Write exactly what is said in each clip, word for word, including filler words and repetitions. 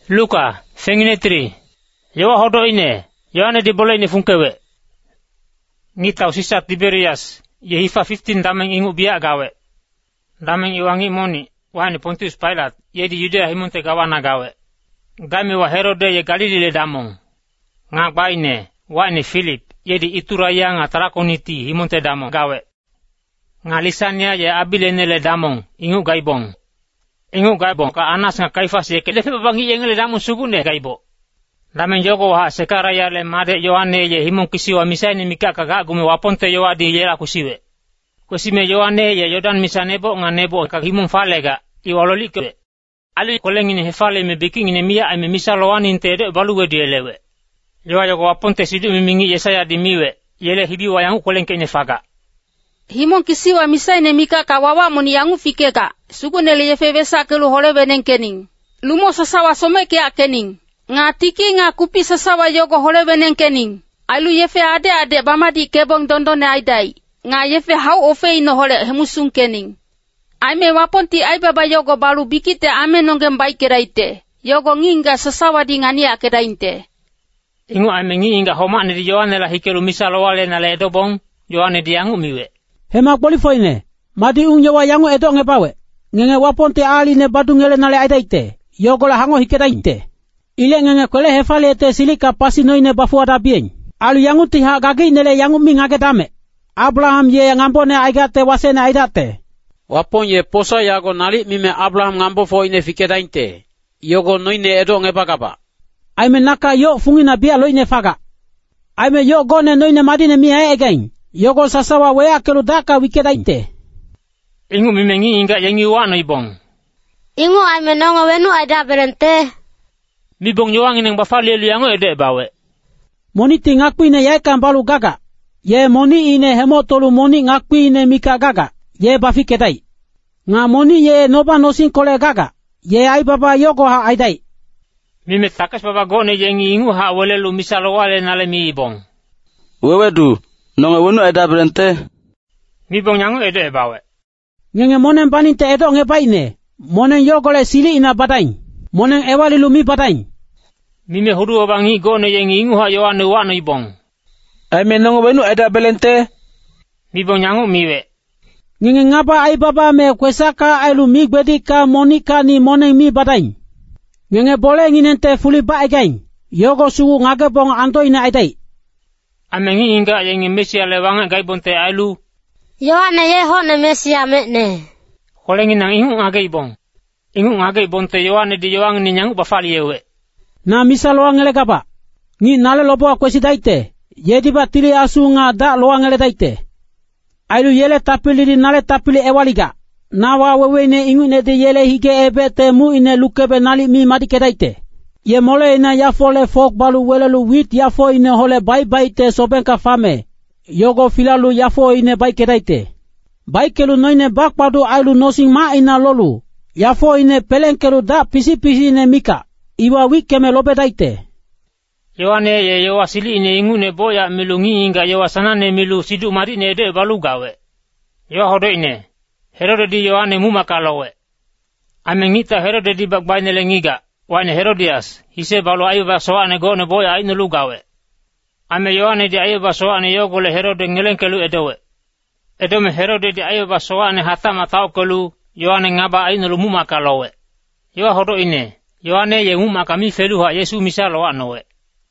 Luka, fenginetri. Yawa hodo ine, Yohane di boleh ni fungkewe. Ngitau sisa Tiberias, Yehifa fifteen dameng ingu biak gawe. Dameng iwangi moni, wahani Pontius Pilate, ye di Yudea himunte gawana gawe. Game wa Herode ye Galili le damong. Ngak baine, wahani Philip, ye di Ituraya nga Trakoniti himunte damong gawe. Ngalisanya ye Abilene le damong, ingu gaibong. Ingu gaibong, ka Anas nga Kaifas ye kelefe babangi ye ngele damong sugune gaibo. Dameng jogo ha sekaraya le made Yohane ye himong kisiwa misaini mika kagagume waponte yoa di yera kusiwe. Kusime Yohane ye Yodan misanebo nga nebo kag himong falega iwaloli ke. Ali kolengini hefale me bikingini mia ay me misalowani intede baluwe di elewe. Yoa jogo waponte sidu mimingi Yesaya di miwe, yele hibi wayangu kolengke ne faga. Himong kisiwa misaini mika kawawa moni yangu fikeka, sugunele ye fevesa kelu holewe nenkening. Lumo sasawa someke akening. Nga tiki nga kupi sasawa yogo holewe nenkening. Ailu yefe ade ade bamadi kebong dondone aidai. Nga yefe hau ofe ino hole hemusung kening. Aime waponti ai baba yogo balu bikite ame nongem baik keraite. Yogo nginga sasawa di ngani akerainte. Ingu aime nginga homa ni di Yohane la hikeru misalo wale na le edobong, Yohane di yangu miwe. Hemak bolifoine, madi ungye wa yangu edo ngebawe. Ngenge waponti ali ne badu ngele na le aidaite. Yogo la hango hikerainte. Ile ngenge kwele hefale ete silika pasi noine bafuada bien. Alu yangu tiha gagi nele yangu mingage dame. Abraham ye ngambone aigate wasene aidate. Wapon ye posa yago nali mime Abraham ngambo fo ine fikedainte. Yogo noine edo ngebagaba. Aime naka yo fungina bia loine faga. Aime yo gone noine madine mia egain. Yogo sasawa wea kelu daka wikedainte. Ingu mime ngi inga yengi wano ibong. Ingu aime nongo wenu aida berente. Mibong yoang ineng bafali elu yango ede bawe. Moni ti ngakwi ine yaekan balu gaga. Ye moni ine hemotolu moni ngakwi ine mika gaga. Ye bafi kedai. Nga moni ye noba nosin kole gaga. Ye ai baba yogo ha aidai. Mime takas baba gone yengi ingu ha walelu misalo wale nale mi ibong. Wewe du, nonge wenu eda berente. Mibong yango ede bawe. Ngenge monen baninte edo ngebaine. Monen yogo le sili ina badain. Monen ewali lumi badain. Mime hudu obangi gone yengi ingu ha yoane wano ibong. Aime nongo wenu eda berente. Mibong yango miwe. Ngenge ngapa ai baba me kwesaka ai lumi gbedika monika ni monen mi badain. Ngenge bole nginente fuli ba egain. Yogo sugu ngage bong anto ina aidai. Amengi inga yengi mesia lewanga gaibonte ailu. Yohane ye hone mesia mene. Kolengi nang ingu ngage ibong. Ingu ngage ibonte Yohane di yoang ni nyangu bafali yewe. Na misalo angele kapa. Ngi nale lobo kwesi daite. Yedi ba tili asu nga da lo angele daite. Ailu yele tapili di nale tapili ewaliga. Nawa wewe ine ingu ne de yele hige ebe te mu ine lukebe nali mi madike daite. Ye mole ina yafole fok balu welelu wit yafo ine hole bai bai te sobenka fame. Yogo filalu yafo ine bai kedaite. Bai kelu noine bakpadu ailu nosing ma ina lolu. Yafo ine pelenkelu da pisi pisi ine mika. Iwa wikeme lobe daite. Yohane ye yowa sili ine ingu ne boya milu ngi inga yowa sanane milu sidu mari ne de balu gawe. Yowa hodo ine. Herode di Yohane mumakalowe. Ame ngita Herode di bakbaine le ngiga. Wane Herodias, hise balu ayuba soane gone boya ainu lugawe. Ame Yohane di ayuba soane yogole Herode ngelenkelu edowe. Edome Herode di ayuba soane hatama taukelu, Yohane ngaba ainu mumakalowe. Yowa hodo ine. Yohane ye umaka mi feluha Yesu misalo anowe.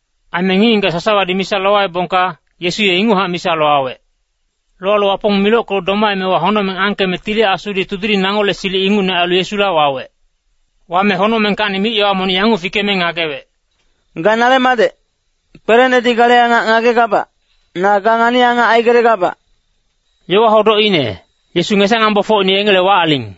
Ame nginga sasawa di misalo wae bonka, Yesu ye inguha misalo awe. Lolo wapong miloko doma me wa hono men anke metili asudi tudiri nangole sili ingu na alu Yesu la wawe. Wame hono men kani mi yawa moni yangu fike me ngagewe. Ganale made. Perene di gale anga ngage kapa. Na gangani anga aigere kapa. Yowa hodo ine. Yesu ngesa ngambo fo ni engele wa aling.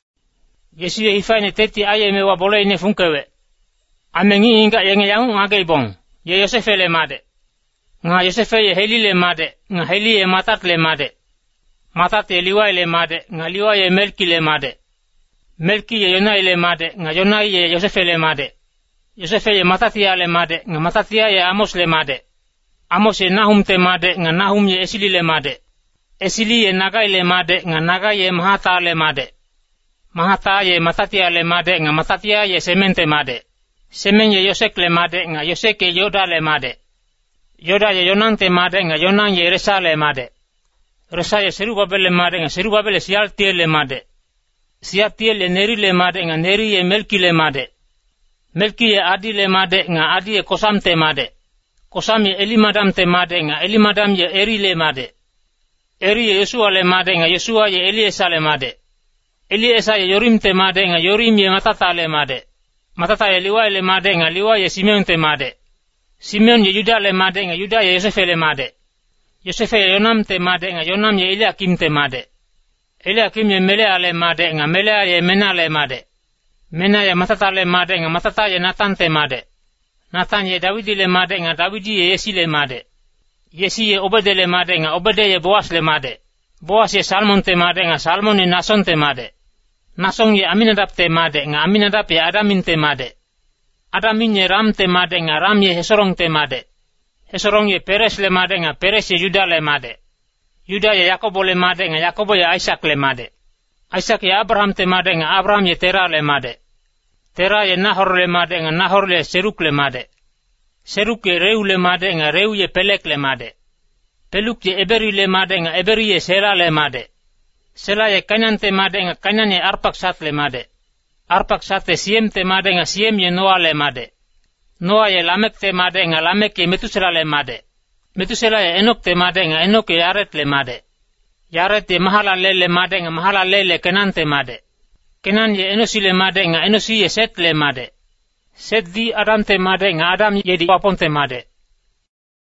Yesu ye hifaine teti aye me wa bole ine funkewe. Ame ngi inga yenge yangu ngage ibong. Ye Yosefe le made. Nga Yosefe ye heli le made. Nga heli ye matat le made. Matat ye liwai le made. Nga liwai ye melki le made. Melki ye Yonai le made. Nga Yonai ye Yosefe le made. Yosefe ye Matatia le made. Nga Matatia ye Amos le made. Amos ye Nahum te made. Nga Nahum ye Esili le made. Esili ye Nagai le made. Nga Nagai ye Mahata le made. Mahata ye Matatia le made. Nga Matatia ye Semente made. Semen ye Yosek le made nga Yosek ye Yoda le made. Yoda ye Yonan te made nga Yonan ye Resa le made. Resa ye Serubabel le made nga Serubabel ye Sialtiel le made. Sialtiel ye Neri le made nga Neri ye Melki le made. Melki ye Adi le made nga Adi ye Kosam te made. Kosam ye Elimadam te made nga Elimadam ye Eri le made. Eri ye Yesua le made nga Yesua ye Eliesa le made. Eliesa ye Yorim te made nga Yorim ye Matata le made. Matata ye Liwa le made nga Liwa ye Simeon te made. Simeon ye Yuda le made nga Yuda ye Yosefe le made. Yosefe ye Yonam te made nga Yonam ye Eliakim te made. Eliakim ye Melea le made nga Melea ye Mena le made. Mena ye Matata le made nga Matata ye Natan te made. Natan ye Davidi le made nga Davidi ye Yesi le made. Yesi ye Obede le made nga Obede ye Boas le made. Boas ye Salmon te made nga Salmon ye Nason te made. Nason ye Aminadab te made nga Aminadab ye Adamin te made. Adamin ye Ram te made nga Ram ye Hesorong te made. Hesorong ye Peres le made nga Peres ye Juda le made. Juda ye Yakobo le made nga Yakobo ye Isaac le made. Isaac ye Abraham te made nga Abraham ye Tera le made. Tera ye Nahor le made nga Nahor le Seruk le made. Seruk ye Reu le made nga Reu ye Pelek le made. Peluk ye Eberi le made nga Eberi ye Sela le made. Sela ye Kainan te made nga Kainan ye Arpaksat le made. Arpaksat ye Siem te made nga Siem ye Noa le made. Noa ye Lamek te made nga Lamek ye Metusela le made. Metusela ye Enok te made nga Enok ye Yaret le made. Yaret ye Mahalalel le made nga Mahalalel le Kenan te made. Kenan ye Enosi le made nga Enosi ye Set le made. Set di Adam te made nga Adam ye di Wapon te made.